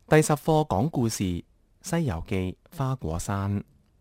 第10課講故事《西遊記》花果山。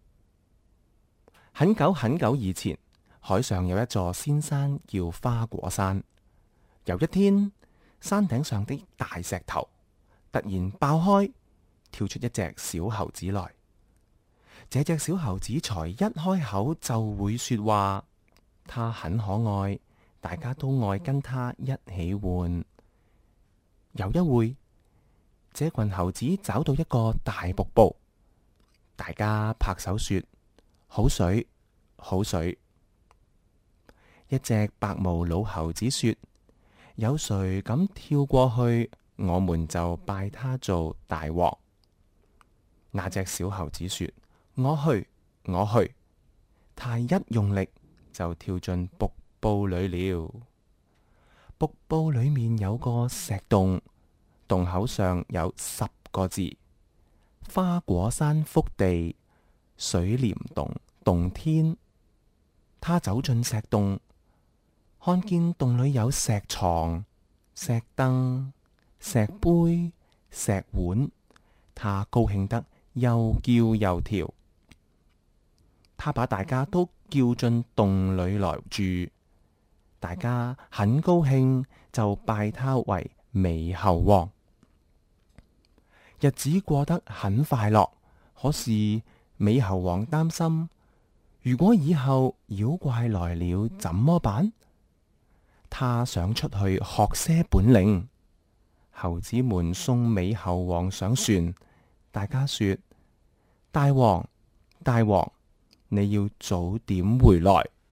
很久很久以前，海上有一座仙山叫花果山。有一天，山頂上的大石頭突然爆開，跳出一隻小猴子來。這隻小猴子才一開口就會說話，它很可愛，大家都愛跟它一起玩。有一會，這群猴子找到一個大瀑布，大家拍手說：好水，好水。一隻白毛老猴子說：有誰敢跳過去，我們就拜他做大王。那隻小猴子說：我去，我去。他一用力就跳進瀑布裏了。瀑布裏面有個石洞，洞口上有10個字：花果山福地，水簾洞洞天。他走進石洞，看見洞裏有石床、石凳、石杯、石碗，他高興得又叫又跳。他把大家都叫進洞裏來住，大家很高興，就拜他為美猴王。日子過得很快樂，可是美猴王擔心，如果以後妖怪來了怎麼辦？他想出去學些本領。猴子們送美猴王上船，大家說：大王，大王，你要早點回來。